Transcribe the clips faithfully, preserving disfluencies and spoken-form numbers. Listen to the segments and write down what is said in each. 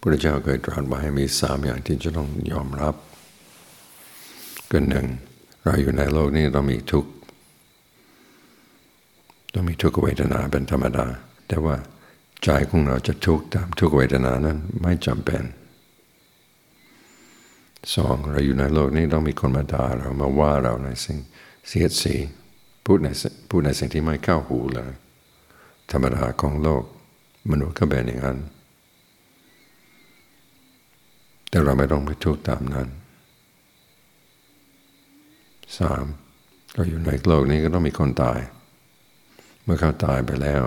พุทธเจ้าเคยตรัสไว้ให้มีสามอย่างที่จะต้องยอมรับก็หนึ่งเราอยู่ในโลกนี้ต้องมีทุกข์ต้องมีทุกขเวทนาเป็นธรรมดาแต่ว่าใจของเราจะทุกข์ตามทุกขเวทนานั้นไม่จำเป็นสองเราอยู่ในโลกนี้ต้องมีคนมาด่าเรามาว่าเราในสิ่งเสียดสีพูดในพูดในสิ่งที่ไม่เข้าหูเลยธรรมดาของโลกมนุษย์ก็เป็นอย่างนั้นแต่เราไม่ต้องไปทุกข์ตามนั้นสามเราอยู่ในโลกนี้ก็ต้องมีคนตายเมื่อเขาตายไปแล้ว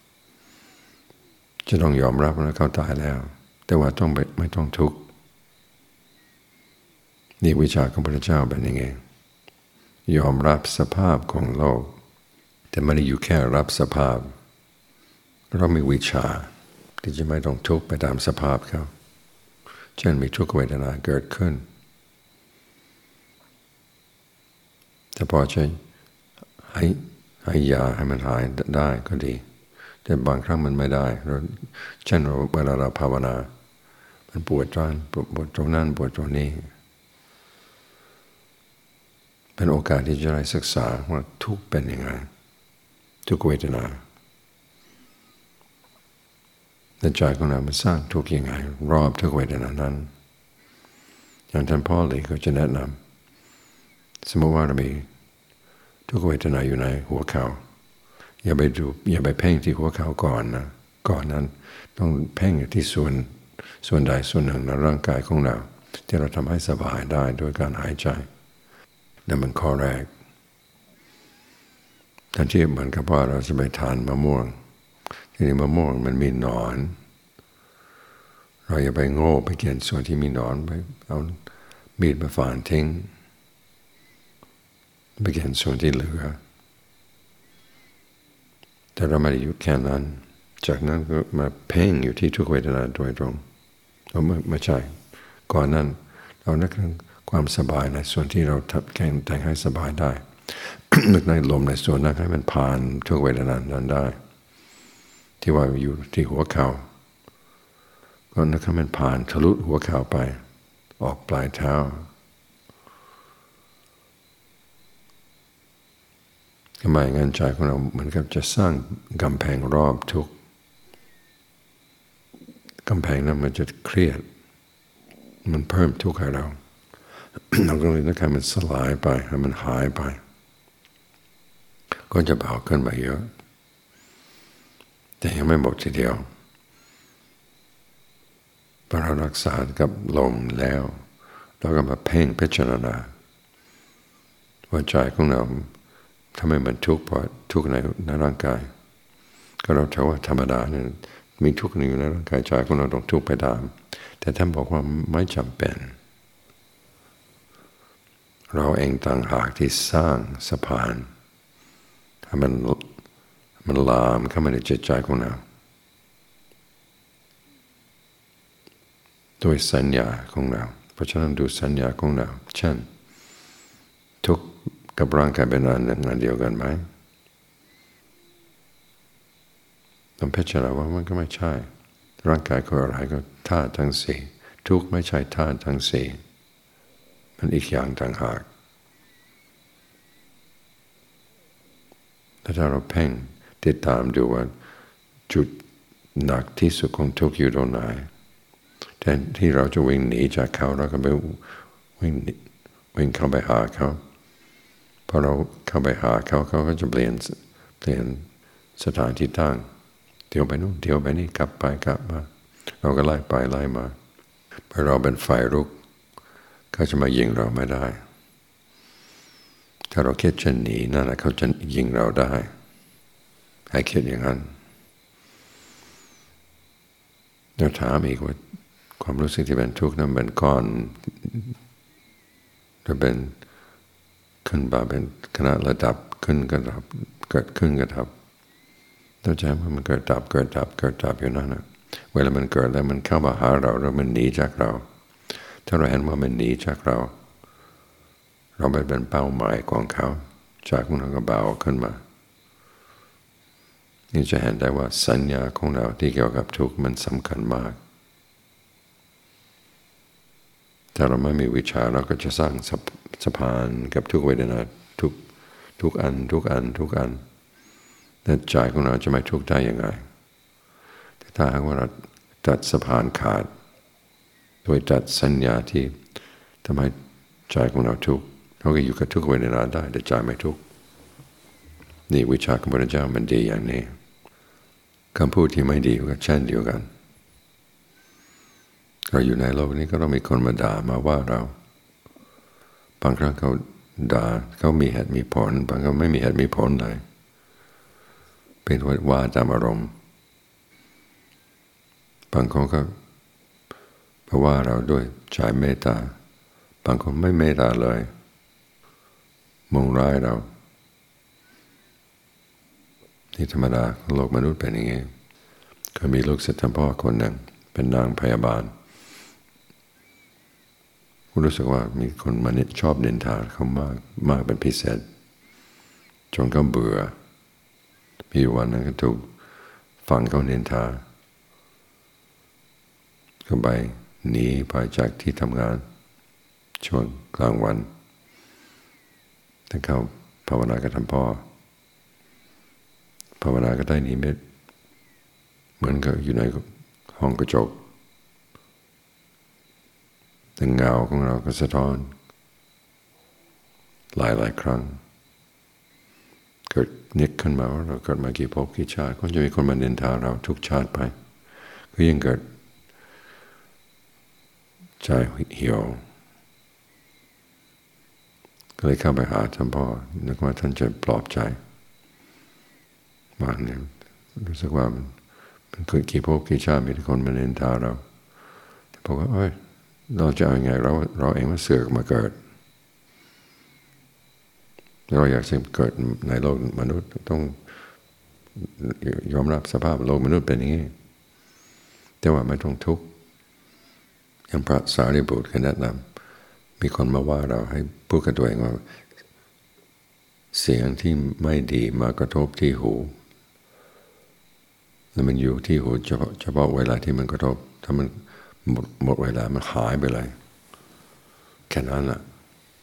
จะต้องยอมรับว่าเขาตายแล้วแต่ว่าต้องไม่ต้องทุกข์นี่วิชาของพระเจ้าเป็นยังไงยอมรับสภาพของโลกแต่ไม่ได้อยู่แค่รับสภาพเรามีวิชาที่จะไม่ต้องทุกข์ไปตามสภาพเขาเช่นมีทุกขเวทนาเกิดขึ้นแต่พอจะให้ให้ยาให้มันหายได้ก็ดีแต่บางครั้งมันไม่ได้เช่นเวลาเราภาวนามันปวดตรงปวดตรงนั้นปวดตรงนี้เป็นโอกาสที่จะได้ศึกษาว่าทุกข์เป็นยังไงทุกขเวทนาแต่ใจของเรามันสร้างทุกข์ยังไงรอบทุกขเวทนานั้นอย่างท่านพ่อเลยก็จะแนะนำสมมติว่าเรามีทุกขเวทนาอยู่ในหัวเข่าอย่าไปดูอย่าไปเพ่งที่หัวเข่าก่อนนะก่อนนั้นต้องเพ่งที่ส่วนส่วนใดส่วนหนึ่งในร่างกายของเราที่เราทำให้สบายได้โดยการหายใจนั่นเป็นข้อแรกทันทีเหมือนกับว่าเราจะไปทานมะม่วงทีนี้มะม่วงมันมีหนอนเราอย่าไปโง่ไปเกี่ยนส่วนที่มีหนอนไปเอามีดมาฝานทิ้งไปเกี่ยนส่วนที่เหลือแต่เราไม่ได้หยุดแค่นั้นจากนั้นก็มาเพ่งอยู่ที่ทุกเวทนาโดยตรงเราไม่ไม่ใช่ก่อนนั้นเรานึกถึงความสบายในส่วนที่เราทับแข่งแต่งให้สบายได้ นึกในลมในส่วนนั้นให้มันผ่านทุกเวทนานั้นได้ที่ว่าอยู่ที่หัวเข่าก็นึกให้มันผ่านทะลุหัวเข่าไปออกปลายเท้าทำไมงั้นใจของเราเหมือนกับจะสร้างกำแพงรอบทุกกำแพงนั้นมันจะเครียดมันเพิ่มทุกข์ให้เรา เราก็เลยนึกให้มันสลายไปให้มันหายไปก็จะเบาขึ้นไปเยอะแต่ยังไม่หมดทีเดียวพอเรารักษากับลมแล้วเราก็มาเพ่งพิจารณาว่าใจของเราทำไมมันทุกข์เพราะทุกข์ในในร่างกายก็เราถือว่าธรรมดาเนี่ยมีทุกข์อยู่ในร่างกายใจของเราต้องทุกข์ไปตามแต่ท่านบอกว่าไม่จำเป็นเราเองต่างหากที่สร้างสะพานให้มันมันลามเข้ามาในจิตใจของเราโดยสัญญาของเราเพราะฉะนั้นดูสัญญาของเราเช่นทุกข์กับร่างกายเป็นอันหนึ่งอันเดียวกันไหมต้องพิจารณาว่ามันก็ไม่ใช่ร่างกายคืออะไรก็ธาตุทั้งสี่ทุกข์ไม่ใช่ธาตุทั้งสี่มันอีกอย่างต่างหากถ้าเราเพ่งติดตามดูว่าจุดหนักที่สุดของทุกข์อยู่ตรงไหนแทนที่เราจะวิ่งหนีจากเขาเราก็ไปวิ่งวิ่งเข้าไปหาเขาพอเราเข้าไปหาเขาเขาก็จะเปลี่ยนเปลี่ยนสถานที่ตั้งเที่ยวไปนู่นเที่ยวไปนี่กลับไปกลับมาเราก็ไล่ไปไล่มาพอเราเป็นฝ่ายรุกเขาจะมายิงเราไม่ได้ถ้าเราคิดจะหนีนั่นแหละเขาจะยิงเราได้ให้คิดอย่างนั้นแล้วถามอีกว่าความรู้สึกที่เป็นทุกข์นั้นเป็นก้อนหรือเป็นขึ้นมาเป็นขนาดระดับขึ้นกระดับเกิดขึ้นกระดับเราใจว่ามันเกิดดับเกิดดับเกิดดับอยู่นั่นนะเวลามันเกิดแล้วมันเข้ามาหาเราแล้วมันหนีจากเราถ้าเราเห็นว่ามันหนีจากเราเราไปเป็นเป้าหมายของเขาจากนั้นก็เบาขึ้นมานี่จะเห็นได้ว่าสัญญาของเราที่เกี่ยวกับทุกข์มันสำคัญมากถ้าเราไม่มีวิชาเราก็จะสร้างสะพานกับทุกเวทนาทุกทุกอันทุกอันทุกอันแต่ใจของเราจะไม่ทุกข์ได้ยังไงแต่ถ้าหากว่าเราตัดสะพานขาดโดยตัดสัญญาที่ทำให้ใจของเราทุกข์เราก็อยู่กับทุกเวทนาได้แต่ใจไม่ทุกข์นี่วิชาของพระพุทธเจ้ามันดีอย่างนี้คำพูดที่ไม่ดีก็เช่นเดียวกันเราอยู่ในโลกนี้ก็ต้องมีคนมาด่ามาว่าเราบางครั้งเขาด่าเขามีเหตุมีผลบางครั้งไม่มีเหตุมีผลเลยเป็นว่าตามอารมณ์บางคนก็เพราะว่าเราด้วยใจเมตตาบางคนไม่เมตตาเลยมองร้ายเราที่ธรรมดาโลกมนุษย์เป็นอย่างนี้ก็มีลูกศิษย์ท่านพ่อคนหนึ่งเป็นนางพยาบาลรู้สึกว่ามีคนมานิดชอบนินทาเขามากมากเป็นพิเศษจนเขาเบื่อมีวันนั้นก็ถูกฟังเขานินทาก็ไปหนีไปจากที่ทำงานช่วงกลางวันแต่เขาภาวนากับท่านพ่อภาวนาก็ได้นิมิตเหมือนกับอยู่ในห้องกระจกแต่เงาของเราก็สะท้อนหลายหลายครั้งเกิดนึกขึ้นมาว่าเราเกิดมากี่ภพกี่ชาติก็จะมีคนมาเนินทาเราทุกชาติไปก็ยิ่งเกิดใจเหี่ยวก็เลยเข้าไปหาท่านพ่อนึกว่าท่านจะปลอบใจมากเนี่ยรู้สึกว่ามันมันเกิดกี่ภพกี่ชาติมีคนมาเนินทาเราแต่พอว่าเอ้ยเราจะเอาไงเราเราเองมาเสือกมาเกิดเราอยากจะเกิดในโลกมนุษย์ต้องยอมรับสภาพโลกมนุษย์เป็นอย่างนี้แต่ว่าไม่ต้องทุกข์อย่างพระสารีบุตรแนะนำมีคนมาว่าเราให้พูดกับตัวเองว่าเสียงที่ไม่ดีมากระทบที่หูแล้วมันอยู่ที่หูเฉพาะเฉพาะเวลาที่มันกระทบถ้ามันหมดหมดเวลามันหายไปเลยแค่นั้นแหละ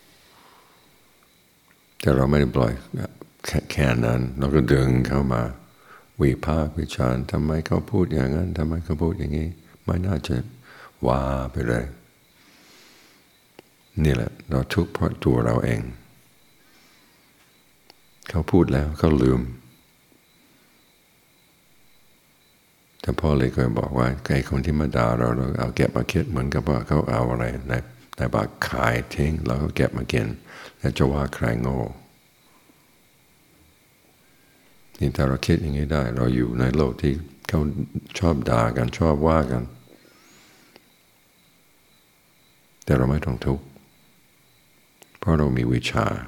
แต่เราไม่ได้ปล่อยแค่แค่นั้นเราก็ดึงเข้ามาวิพากษ์วิจารณ์ทำไมเขาพูดอย่างนั้นทำไมเขาพูดอย่างนี้ไม่น่าจะว่าไปเลยนี่แหละเราทุกข์เพราะตัวเราเองเขาพูดแล้วเขาลืมแต่พ่อเลยเคยบอกว่าไอ้คนที่มาด่าเราเราเอาเก็บมาคิดเหมือนกับว่าเขาเอาอะไรในในบากขายทิ้งแล้วก็เก็บมากินแล้วจะว่าใครโง่นี่ถ้าเราคิดอย่างนี้ได้เราอยู่ในโลกที่เขาชอบด่ากันชอบว่ากันแต่เราไม่ต้องทุกข์เพราะเรามีวิชา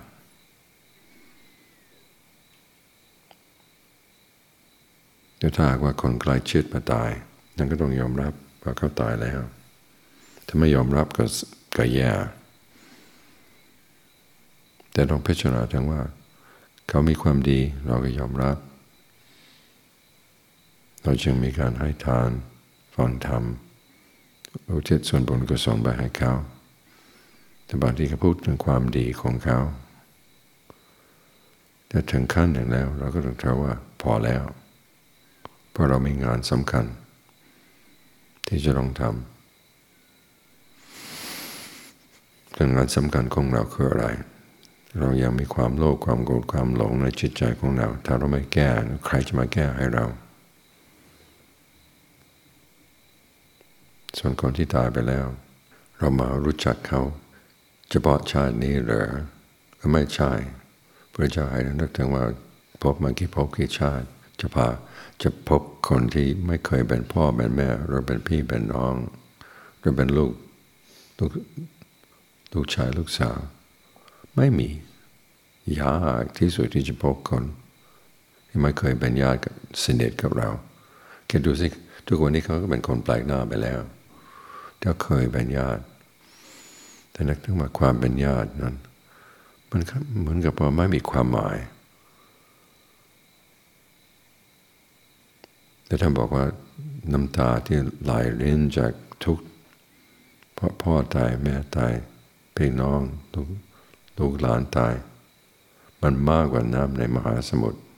แต่ถ้าหากว่าคนใกล้ชิดมาตายนั่นก็ต้องยอมรับว่าเขาตายแล้วถ้าไม่ยอมรับก็ก็แย่แต่ต้องพิจารณาทั้งว่าเขามีความดีเราก็ยอมรับเราจึงมีการให้ทานฟังธรรมอุทิศส่วนบุญกุศลไปให้เขาแต่บางทีเขาพูดถึงความดีของเขาแต่ถึงขั้นหนึ่งแล้วเราก็ต้องถามว่าพอแล้วเพราะเรามีงานสำคัญที่จะต้องทำแต่งานสำคัญของเราคืออะไรเรายังมีความโลภความโกรธความหลงในจิตใจของเราถ้าเราไม่แก้ใครจะมาแก้ให้เราส่วนคนที่ตายไปแล้วเรามารู้จักเขาเฉพาะชาตินี้เหรอก็ไม่ใช่พระเจ้าให้นึกถึงว่าพบมากี่พบกี่ชาติจะพาจะพบคนที่ไม่เคยเป็นพ่อเป็นแม่หรือเป็นพี่เป็นน้องหรือเป็นลูกลูกลูกชายลูกสาวไม่มียากที่สุดที่จะพบคนที่ไม่เคยเป็นญาติสนิทกับเราคิดดูสิทุกวันนี้เขาก็เป็นคนแปลกหน้าไปแล้วถ้าเคยเป็นญาติแต่นึกถึงว่าความเป็นญาตินั้นมันเหมือนกับว่าไม่มีความหมายแต่ท่านบอกว่าน้ำตาที่ไหลรินจากทุกเพราะพ่อตายแม่ตายพี่น้องลูกลูกหลานตายมันมากกว่าน้ำในมหาสมุทร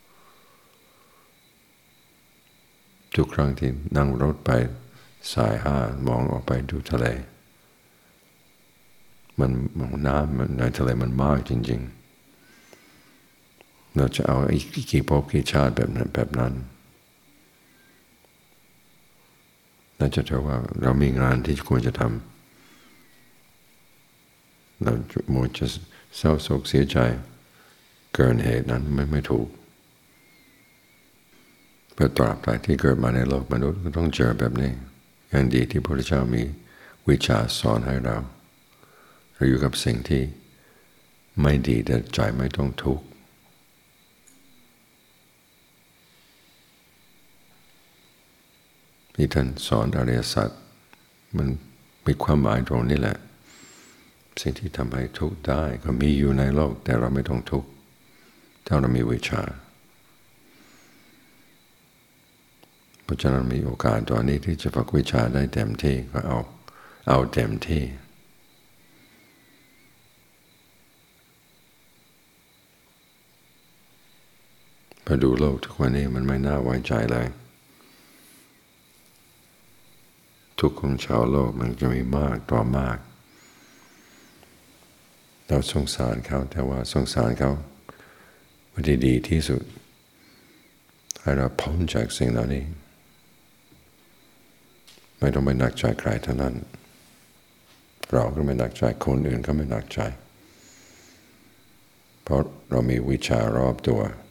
ทุกครั้งที่นั่งรถไปสายห้ามองออกไปดูทะเลมันน้ำในทะเลมันมากจริงๆเราจะเอาอีกกี่ภพกี่ชาติแบบนั้นแบบนั้นน่าจะเท่าว่าเรามีงานที่ควรจะทำเรามัวจะเศร้าโศกเสียใจเกินเหตุนั้นไม่ไม่ถูกเพื่อตราบใดที่เกิดมาในโลกมนุษย์ก็ต้องเจอแบบนี้อย่างดีที่พระพุทธเจ้ามีวิชาสอนให้เราเราอยู่กับสิ่งที่ไม่ดีแต่ใจไม่ต้องทุกข์ที่ท่านสอนอริยสัจมันมีความหมายตรงนี้แหละสิ่งที่ทำให้ทุกข์ได้ก็มีอยู่ในโลกแต่เราไม่ต้องทุกข์ถ้าเรามีวิชาเพราะฉะนั้นมีโอกาสตอนนี้ที่จะฝึกวิชาได้เต็มที่ก็เอาเอาเต็มที่พอดูโลกทุกวันนี้มันไม่น่าไว้ใจเลยทุกข์ของชาวโลกมันจะมีมากต่อมากเราสงสารเขาแต่ว่าสงสารเขาวิธีดีที่สุดให้เราพ้นจากสิ่งเหล่านี้ไม่ต้องไปหนักใจใครเท่านั้นเราก็ไม่หนักใจคนอื่นก็ไม่หนักใจเพราะเรามีวิชารอบตัว